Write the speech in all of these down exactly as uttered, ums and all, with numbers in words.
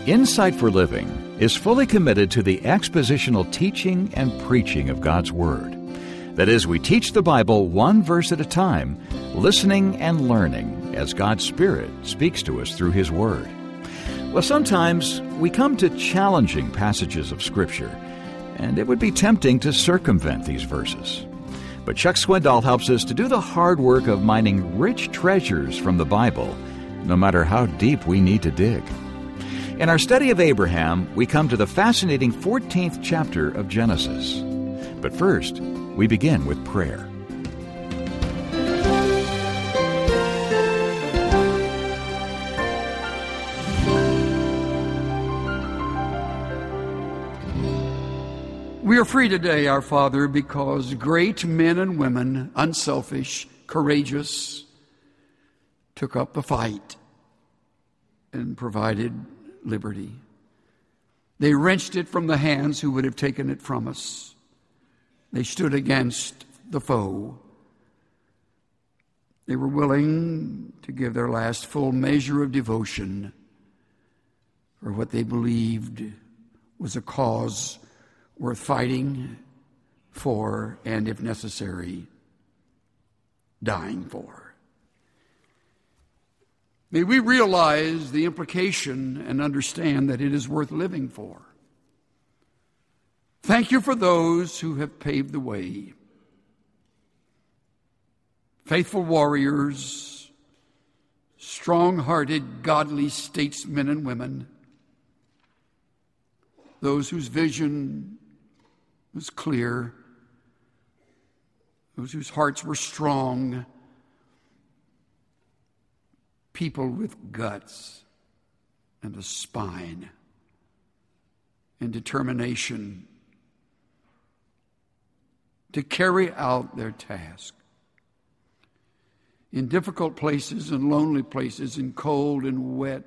Insight for Living is fully committed to the expositional teaching and preaching of God's Word. That is, we teach the Bible one verse at a time, listening and learning as God's Spirit speaks to us through His Word. Well, sometimes we come to challenging passages of Scripture, and it would be tempting to circumvent these verses. But Chuck Swindoll helps us to do the hard work of mining rich treasures from the Bible, no matter how deep we need to dig. In our study of Abraham, we come to the fascinating fourteenth chapter of Genesis. But first, we begin with prayer. We are free today, our Father, because great men and women, unselfish, courageous, took up the fight and provided liberty. They wrenched it from the hands who would have taken it from us. They stood against the foe. They were willing to give their last full measure of devotion for what they believed was a cause worth fighting for and, if necessary, dying for. May we realize the implication and understand that it is worth living for. Thank you for those who have paved the way. Faithful warriors, strong-hearted, godly statesmen and women, those whose vision was clear, those whose hearts were strong, people with guts and a spine and determination to carry out their task. In difficult places and lonely places, in cold and wet,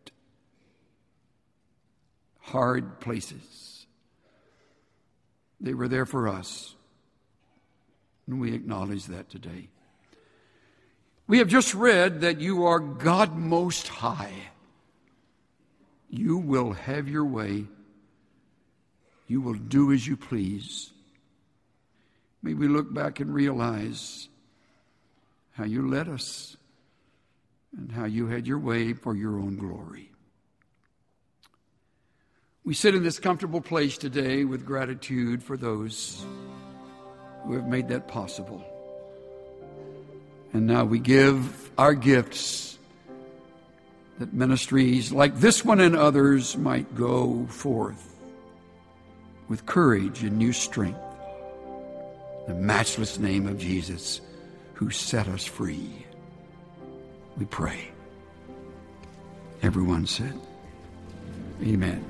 hard places, they were there for us, and we acknowledge that today. We have just read that you are God Most High. You will have your way. You will do as you please. May we look back and realize how you led us and how you had your way for your own glory. We sit in this comfortable place today with gratitude for those who have made that possible. And now we give our gifts that ministries like this one and others might go forth with courage and new strength. The matchless name of Jesus, who set us free. We pray. Everyone said, Amen.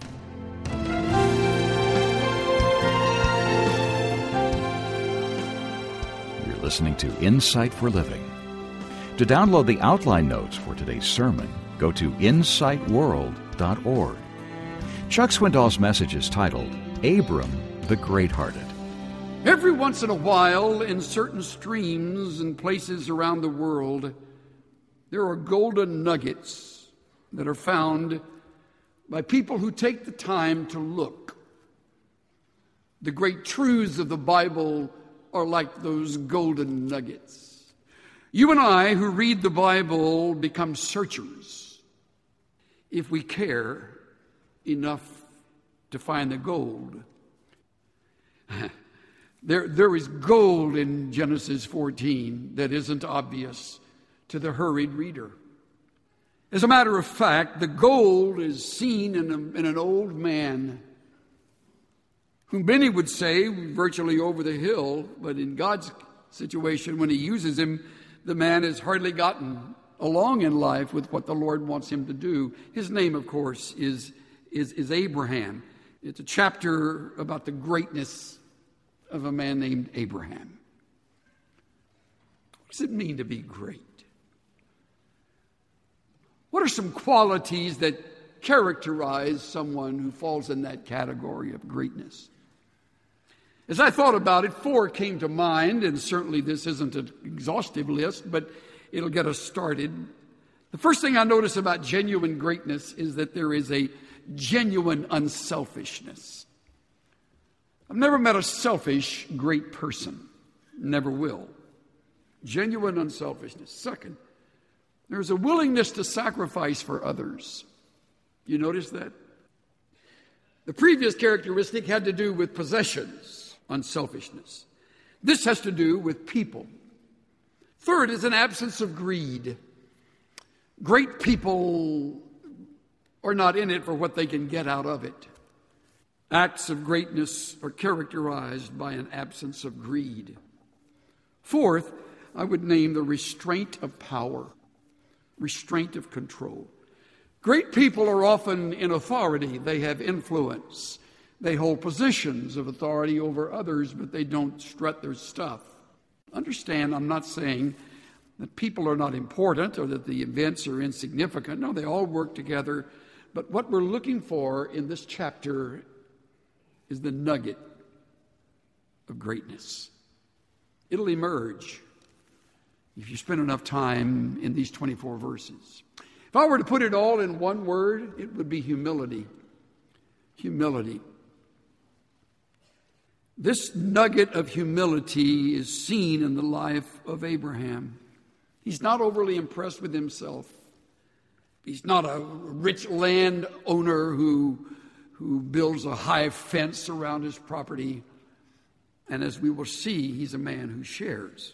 You're listening to Insight for Living. To download the outline notes for today's sermon, go to insight world dot org. Chuck Swindoll's message is titled, Abram the Great-Hearted. Every once in a while, in certain streams and places around the world, there are golden nuggets that are found by people who take the time to look. The great truths of the Bible are like those golden nuggets. You and I who read the Bible become searchers if we care enough to find the gold. There, there is gold in Genesis fourteen that isn't obvious to the hurried reader. As a matter of fact, the gold is seen in, a, in an old man whom many would say virtually over the hill, but in God's situation, when He uses him, the man has hardly gotten along in life with what the Lord wants him to do. His name, of course, is, is, is Abraham. It's a chapter about the greatness of a man named Abraham. What does it mean to be great? What are some qualities that characterize someone who falls in that category of greatness? As I thought about it, four came to mind, and certainly this isn't an exhaustive list, but it'll get us started. The first thing I notice about genuine greatness is that there is a genuine unselfishness. I've never met a selfish great person. Never will. Genuine unselfishness. Second, there's a willingness to sacrifice for others. You notice that? The previous characteristic had to do with possessions, unselfishness. This has to do with people. Third is an absence of greed. Great people are not in it for what they can get out of it. Acts of greatness are characterized by an absence of greed. Fourth, I would name the restraint of power, restraint of control. Great people are often in authority. They have influence. They hold positions of authority over others, but they don't strut their stuff. Understand, I'm not saying that people are not important or that the events are insignificant. No, they all work together. But what we're looking for in this chapter is the nugget of greatness. It'll emerge if you spend enough time in these twenty-four verses. If I were to put it all in one word, it would be humility. Humility. This nugget of humility is seen in the life of Abraham. He's not overly impressed with himself. He's not a rich landowner who, who builds a high fence around his property. And as we will see, he's a man who shares.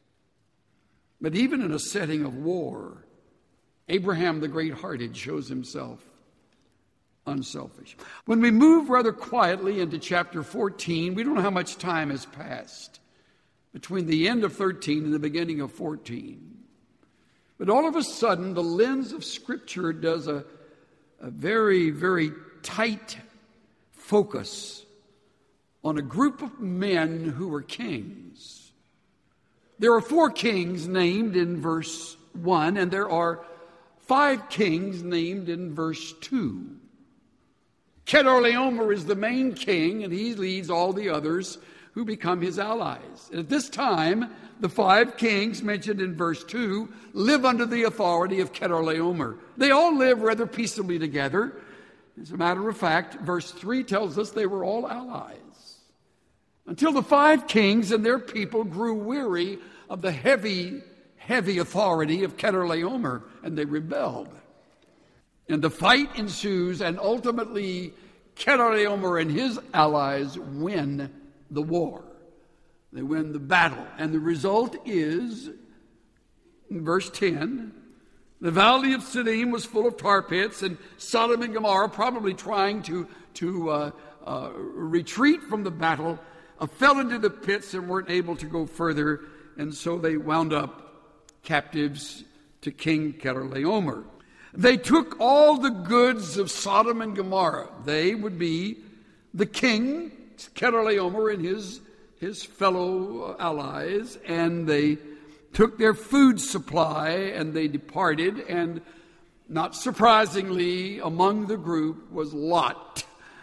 But even in a setting of war, Abraham the great-hearted shows himself unselfish. When we move rather quietly into chapter fourteen, we don't know how much time has passed between the end of thirteen and the beginning of fourteen. But all of a sudden, the lens of Scripture does a, a very, very tight focus on a group of men who were kings. There are four kings named in verse one, and there are five kings named in verse two. Chedorlaomer is the main king, and he leads all the others who become his allies. And at this time, the five kings mentioned in verse two live under the authority of Chedorlaomer. They all live rather peaceably together. As a matter of fact, verse three tells us they were all allies. Until the five kings and their people grew weary of the heavy, heavy authority of Chedorlaomer, and they rebelled. And the fight ensues, and ultimately Chedorlaomer and his allies win the war. They win the battle. And the result is, in verse ten, the valley of Siddim was full of tar pits, and Sodom and Gomorrah, probably trying to, to uh, uh, retreat from the battle, uh, fell into the pits and weren't able to go further, and so they wound up captives to King Chedorlaomer. They took all the goods of Sodom and Gomorrah. They would be the king, Chedorlaomer, and his, his fellow allies, and they took their food supply and they departed. And not surprisingly, among the group was Lot,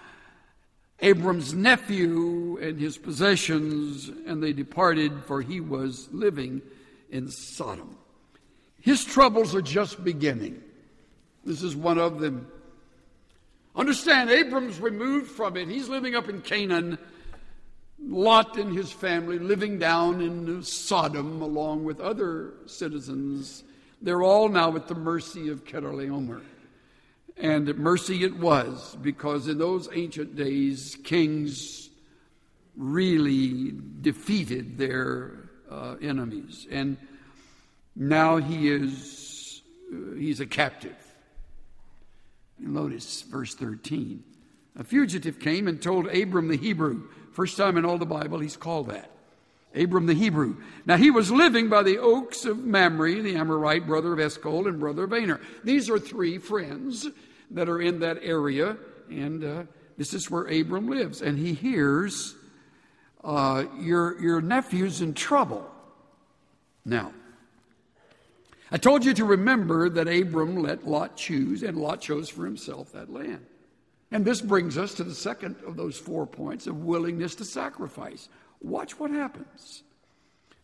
Abram's nephew, and his possessions, and they departed, for he was living in Sodom. His troubles are just beginning. This is one of them. Understand, Abram's removed from it. He's living up in Canaan. Lot and his family living down in Sodom along with other citizens. They're all now at the mercy of Chedorlaomer. And mercy it was, because in those ancient days, kings really defeated their uh, enemies. And now he is, uh, he's a captive. Notice verse thirteen. A fugitive came and told Abram the Hebrew. First time in all the Bible he's called that. Abram the Hebrew. Now he was living by the oaks of Mamre, the Amorite, brother of Eshcol and brother of Aner. These are three friends that are in that area, and uh, this is where Abram lives. And he hears, uh, your, your nephew's in trouble. Now, I told you to remember that Abram let Lot choose, and Lot chose for himself that land. And this brings us to the second of those four points of willingness to sacrifice. Watch what happens.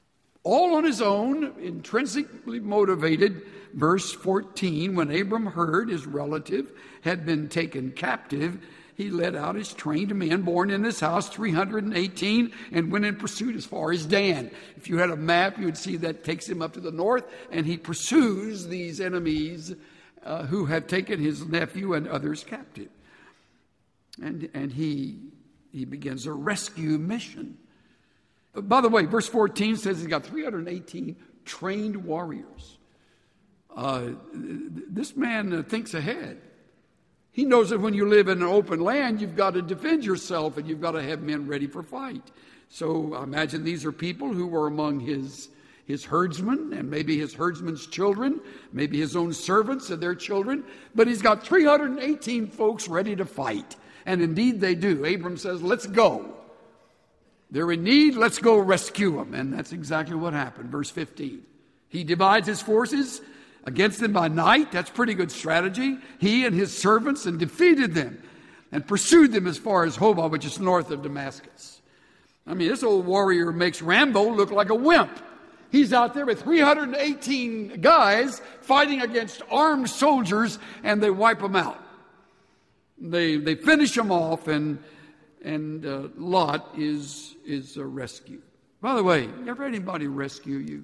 all on his own, intrinsically motivated. Verse fourteen, when Abram heard his relative had been taken captive, he led out his trained men born in his house, three hundred eighteen, and went in pursuit as far as Dan. If you had a map, you would see that takes him up to the north, and he pursues these enemies uh, who have taken his nephew and others captive. And, and he, he begins a rescue mission. By the way, verse fourteen says he's got three hundred eighteen trained warriors. Uh, this man uh, thinks ahead. He knows that when you live in an open land, you've got to defend yourself and you've got to have men ready for fight. So I imagine these are people who were among his, his herdsmen and maybe his herdsmen's children, maybe his own servants and their children. But he's got three hundred eighteen folks ready to fight. And indeed they do. Abram says, let's go. They're in need, let's go rescue them. And that's exactly what happened. Verse fifteen. He divides his forces against them by night. That's pretty good strategy. He and his servants, and defeated them and pursued them as far as Hobah, which is north of Damascus. I mean, this old warrior makes Rambo look like a wimp. He's out there with three hundred eighteen guys fighting against armed soldiers, and they wipe them out. They they finish them off, and and uh, Lot is is uh, rescued. By the way, ever had anybody rescue you?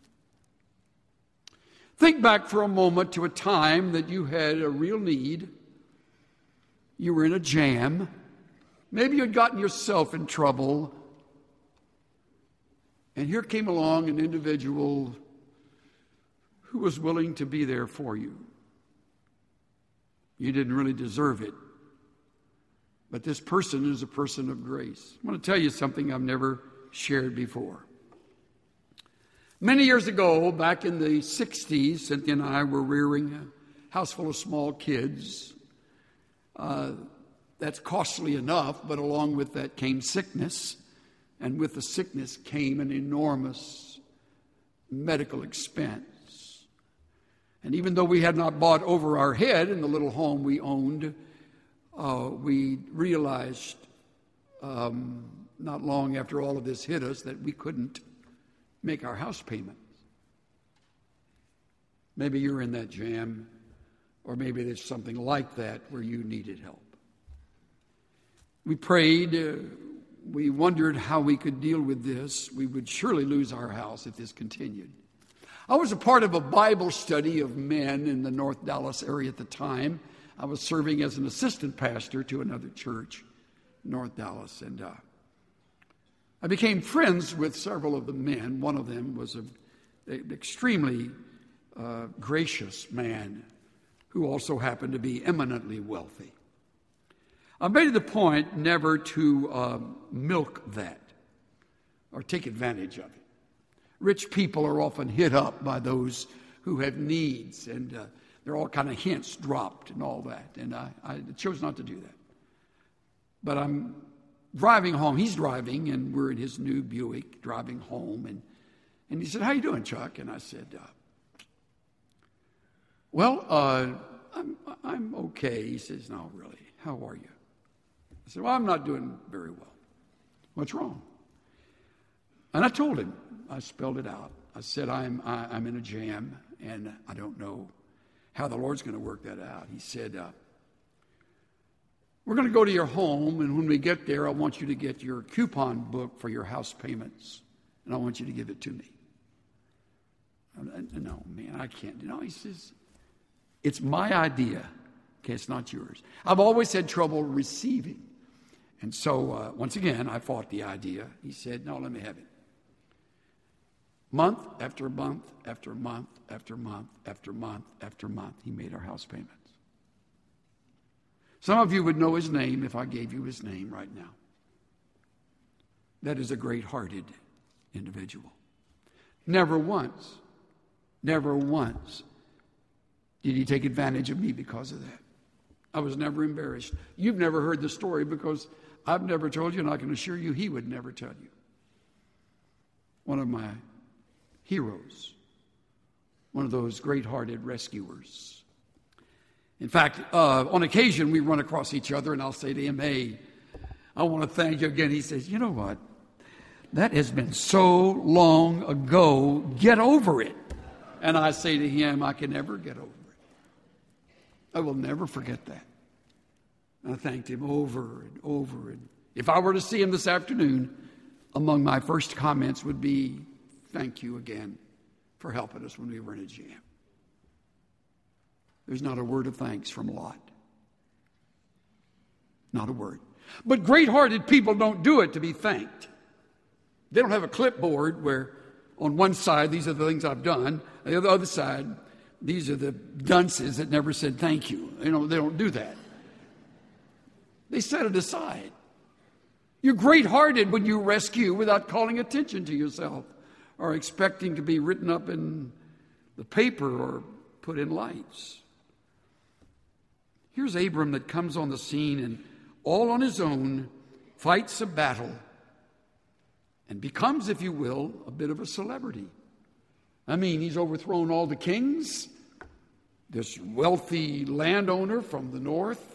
Think back for a moment to a time that you had a real need. You were in a jam. Maybe you'd gotten yourself in trouble. And here came along an individual who was willing to be there for you. You didn't really deserve it. But this person is a person of grace. I want to tell you something I've never shared before. Many years ago, back in the sixties, Cynthia and I were rearing a house full of small kids. Uh, that's costly enough, but along with that came sickness. And with the sickness came an enormous medical expense. And even though we had not bought over our head in the little home we owned, uh, we realized um, not long after all of this hit us that we couldn't make our house payments. Maybe you're in that jam, or maybe there's something like that where you needed help. We prayed. Uh, we wondered how we could deal with this. We would surely lose our house if this continued. I was a part of a Bible study of men in the North Dallas area at the time. I was serving as an assistant pastor to another church, North Dallas, and uh, I became friends with several of the men. One of them was an extremely uh, gracious man who also happened to be eminently wealthy. I made it the point never to uh, milk that or take advantage of it. Rich people are often hit up by those who have needs, and uh, there are all kind of hints dropped and all that, and I, I chose not to do that. But I'm driving home. He's driving, and we're in his new Buick driving home. And, and he said, how you doing, Chuck? And I said, uh, well, uh, I'm, I'm okay. He says, no, really, how are you? I said, well, I'm not doing very well. What's wrong? And I told him. I spelled it out. I said, I'm, I, I'm in a jam, and I don't know how the Lord's going to work that out. He said, uh, we're going to go to your home, and when we get there, I want you to get your coupon book for your house payments, and I want you to give it to me. No, man, I can't. No, he says, it's my idea. Okay, it's not yours. I've always had trouble receiving. And so, uh, once again, I fought the idea. He said, no, let me have it. Month after month after month after month after month after month, he made our house payments. Some of you would know his name if I gave you his name right now. That is a great-hearted individual. Never once, never once did he take advantage of me because of that. I was never embarrassed. You've never heard the story because I've never told you, and I can assure you he would never tell you. One of my heroes, one of those great-hearted rescuers. In fact, uh, on occasion we run across each other, and I'll say to him, hey, I want to thank you again. He says, you know what? That has been so long ago. Get over it. And I say to him, I can never get over it. I will never forget that. I thanked him over and over. And if I were to see him this afternoon, among my first comments would be, thank you again for helping us when we were in a jam. There's not a word of thanks from Lot. Not a word. But great-hearted people don't do it to be thanked. They don't have a clipboard where on one side, these are the things I've done. On the other side, these are the dunces that never said thank you. You know, they don't do that. They set it aside. You're great-hearted when you rescue without calling attention to yourself or expecting to be written up in the paper or put in lights. Here's Abram that comes on the scene and all on his own fights a battle and becomes, if you will, a bit of a celebrity. I mean, he's overthrown all the kings, this wealthy landowner from the north.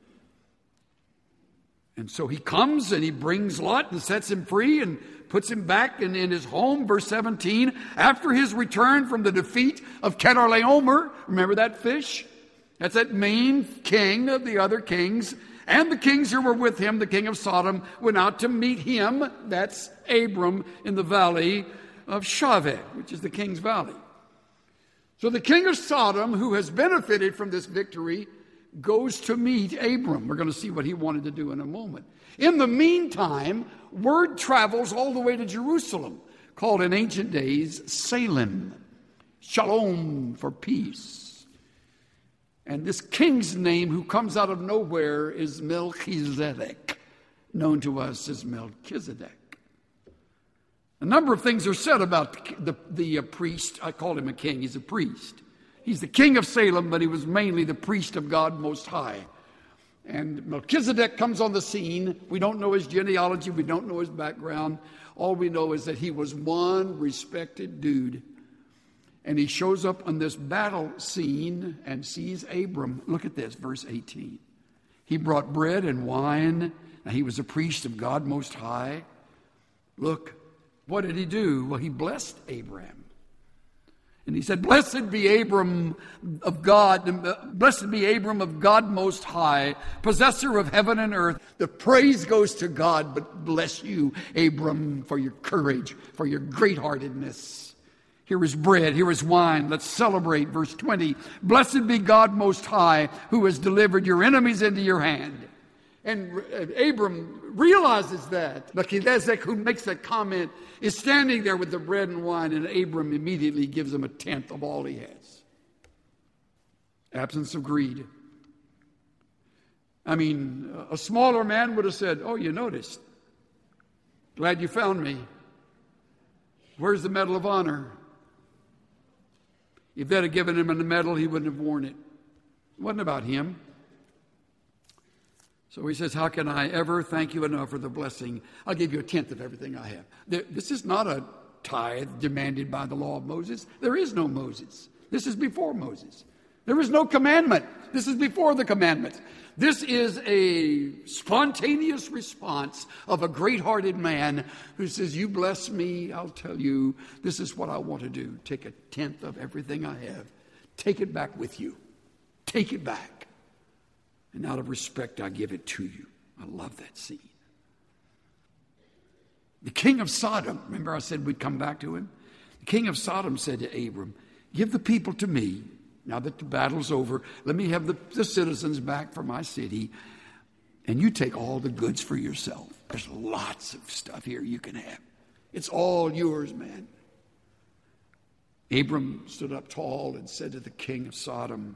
And so he comes and he brings Lot and sets him free and puts him back in, in his home. Verse seventeen, after his return from the defeat of Chedorlaomer, remember that fish? That's that main king of the other kings. And the kings who were with him, the king of Sodom, went out to meet him. That's Abram in the valley of Shaveh, which is the king's valley. So the king of Sodom, who has benefited from this victory, goes to meet Abram. We're going to see what he wanted to do in a moment. In the meantime, word travels all the way to Jerusalem, called in ancient days Salem. Shalom, for peace. And this king's name who comes out of nowhere is Melchizedek, known to us as Melchizedek. A number of things are said about the, the uh, priest. I call him a king. He's a priest. He's the king of Salem, but he was mainly the priest of God Most High. And Melchizedek comes on the scene. We don't know his genealogy. We don't know his background. All we know is that he was one respected dude. And he shows up on this battle scene and sees Abram. Look at this, verse eighteen. He brought bread and wine. Now, he was a priest of God Most High. Look, what did he do? Well, he blessed Abram. And he said, blessed be Abram of God, blessed be Abram of God Most High, possessor of heaven and earth. The praise goes to God, but bless you, Abram, for your courage, for your great-heartedness. Here is bread, here is wine. Let's celebrate. Verse twenty, blessed be God Most High, who has delivered your enemies into your hand. And Abram realizes that. Melchizedek, who makes that comment, is standing there with the bread and wine, and Abram immediately gives him a tenth of all he has. Absence of greed. I mean, a smaller man would have said, oh, you noticed. Glad you found me. Where's the Medal of Honor? If they'd have given him a medal, he wouldn't have worn it. It wasn't about him. So he says, how can I ever thank you enough for the blessing? I'll give you a tenth of everything I have. This is not a tithe demanded by the law of Moses. There is no Moses. This is before Moses. There is no commandment. This is before the commandments. This is a spontaneous response of a great-hearted man who says, you bless me, I'll tell you, this is what I want to do. Take a tenth of everything I have. Take it back with you. Take it back. And out of respect, I give it to you. I love that scene. The king of Sodom, remember I said we'd come back to him? The king of Sodom said to Abram, give the people to me. Now that the battle's over, let me have the, the citizens back for my city, and you take all the goods for yourself. There's lots of stuff here you can have. It's all yours, man. Abram stood up tall and said to the king of Sodom,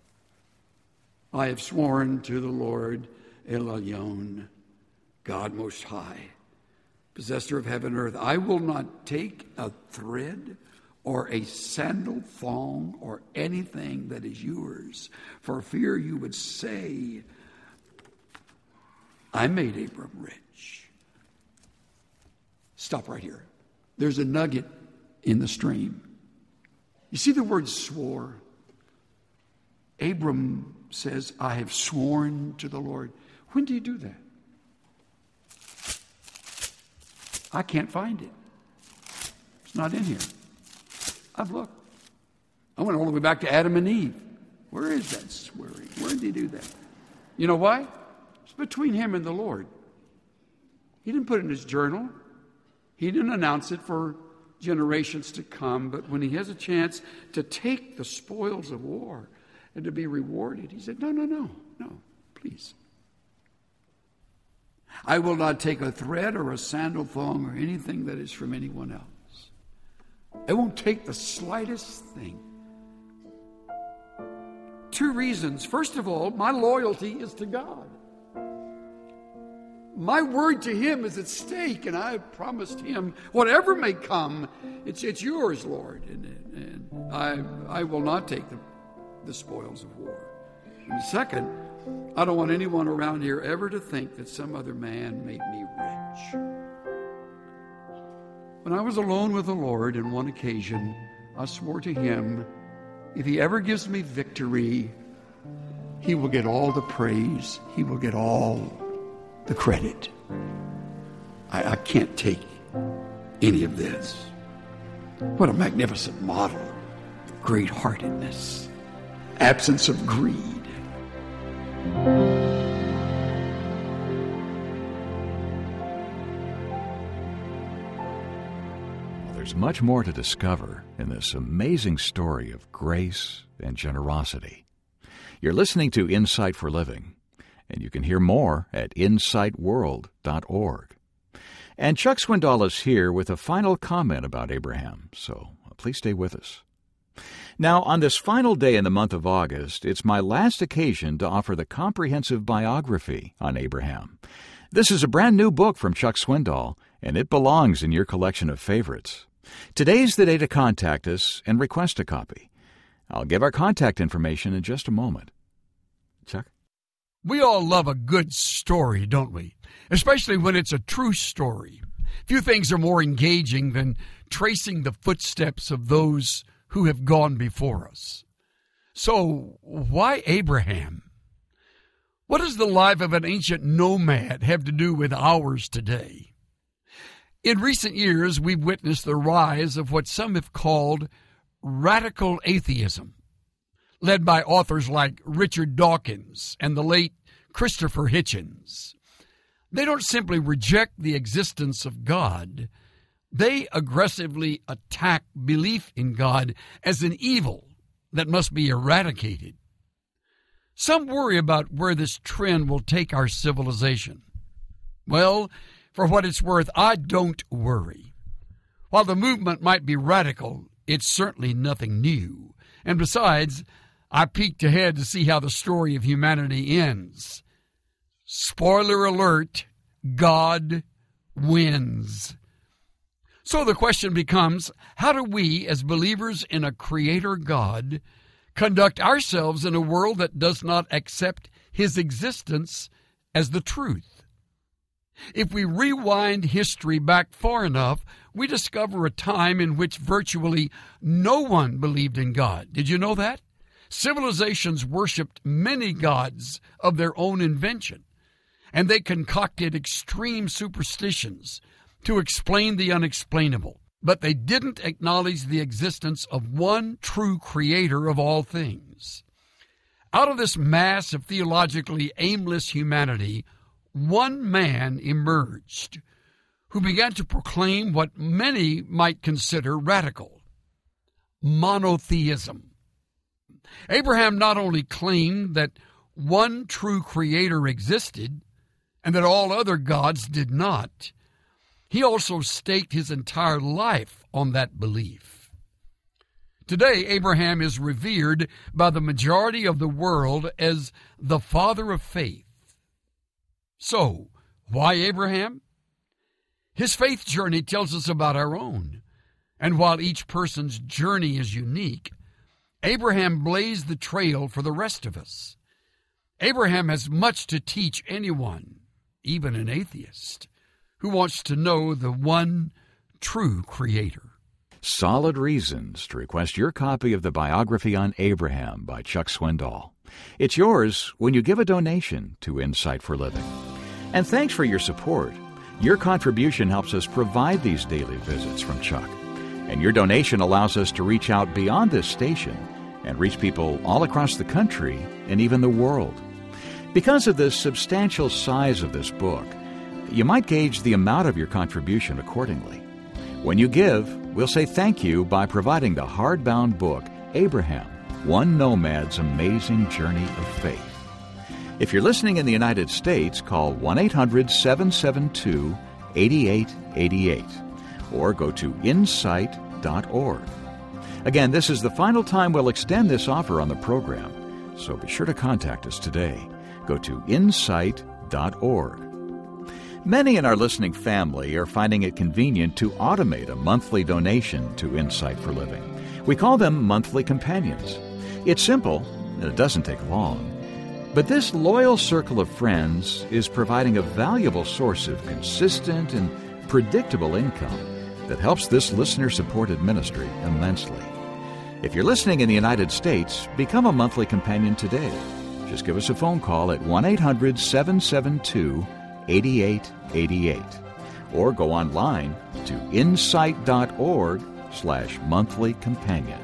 I have sworn to the Lord El Elyon, God Most High, possessor of heaven and earth, I will not take a thread or a sandal thong or anything that is yours, for fear you would say, I made Abram rich. Stop right here. There's a nugget in the stream. You see the word swore? Abram says, I have sworn to the Lord. When do you do that? I can't find it. It's not in here. I've looked. I went all the way back to Adam and Eve. Where is that swearing? Where did he do that? You know why? It's between him and the Lord. He didn't put it in his journal. He didn't announce it for generations to come. But when he has a chance to take the spoils of war and to be rewarded, he said, no, no, no, no, please. I will not take a thread or a sandal thong or anything that is from anyone else. I won't take the slightest thing. Two reasons. First of all, my loyalty is to God. My word to him is at stake, and I have promised him, whatever may come, it's it's yours, Lord. And, and I I will not take the, the spoils of war. And second, I don't want anyone around here ever to think that some other man made me rich. When I was alone with the Lord on one occasion, I swore to him, if he ever gives me victory, he will get all the praise. He will get all the credit. I, I can't take any of this. What a magnificent model of great-heartedness, absence of greed. There's much more to discover in this amazing story of grace and generosity. You're listening to Insight for Living, and you can hear more at insight world dot org. And Chuck Swindoll is here with a final comment about Abraham, so please stay with us. Now, on this final day in the month of August, it's my last occasion to offer the comprehensive biography on Abraham. This is a brand new book from Chuck Swindoll, and it belongs in your collection of favorites. Today's the day to contact us and request a copy. I'll give our contact information in just a moment. Chuck? We all love a good story, don't we? Especially when it's a true story. Few things are more engaging than tracing the footsteps of those who have gone before us. So, why Abraham? What does the life of an ancient nomad have to do with ours today? In recent years, we've witnessed the rise of what some have called radical atheism, led by authors like Richard Dawkins and the late Christopher Hitchens. They don't simply reject the existence of God. They aggressively attack belief in God as an evil that must be eradicated. Some worry about where this trend will take our civilization. Well, for what it's worth, I don't worry. While the movement might be radical, it's certainly nothing new. And besides, I peeked ahead to see how the story of humanity ends. Spoiler alert, God wins. So the question becomes, how do we, as believers in a creator God, conduct ourselves in a world that does not accept his existence as the truth? If we rewind history back far enough, we discover a time in which virtually no one believed in God. Did you know that? Civilizations worshipped many gods of their own invention, and they concocted extreme superstitions to explain the unexplainable. But they didn't acknowledge the existence of one true creator of all things. Out of this mass of theologically aimless humanity, one man emerged who began to proclaim what many might consider radical: monotheism. Abraham not only claimed that one true creator existed and that all other gods did not, he also staked his entire life on that belief. Today, Abraham is revered by the majority of the world as the father of faith. So, why Abraham? His faith journey tells us about our own. And while each person's journey is unique, Abraham blazed the trail for the rest of us. Abraham has much to teach anyone, even an atheist, who wants to know the one true creator. Solid reasons to request your copy of the biography on Abraham by Chuck Swindoll. It's yours when you give a donation to Insight for Living. And thanks for your support. Your contribution helps us provide these daily visits from Chuck, and your donation allows us to reach out beyond this station and reach people all across the country and even the world. Because of the substantial size of this book, you might gauge the amount of your contribution accordingly. When you give, we'll say thank you by providing the hardbound book, Abraham, One Nomad's Amazing Journey of Faith. If you're listening in the United States, call one eight hundred seven seven two eight eight eight eight or go to insight dot org. Again, this is the final time we'll extend this offer on the program, so be sure to contact us today. Go to insight dot org. Many in our listening family are finding it convenient to automate a monthly donation to Insight for Living. We call them monthly companions. It's simple, and it doesn't take long. But this loyal circle of friends is providing a valuable source of consistent and predictable income that helps this listener-supported ministry immensely. If you're listening in the United States, become a monthly companion today. Just give us a phone call at one eight hundred seven seven two eight eight eight eight or go online to insight dot org slash monthly companion.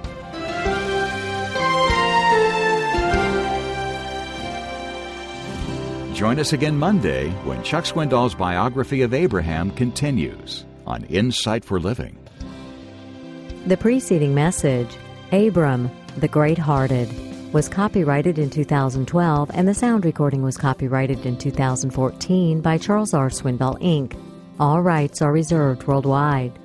Join us again Monday when Chuck Swindoll's biography of Abraham continues on Insight for Living. The preceding message, Abram, the Great-Hearted, was copyrighted in two thousand twelve, and the sound recording was copyrighted in two thousand fourteen by Charles R. Swindoll, Incorporated. All rights are reserved worldwide.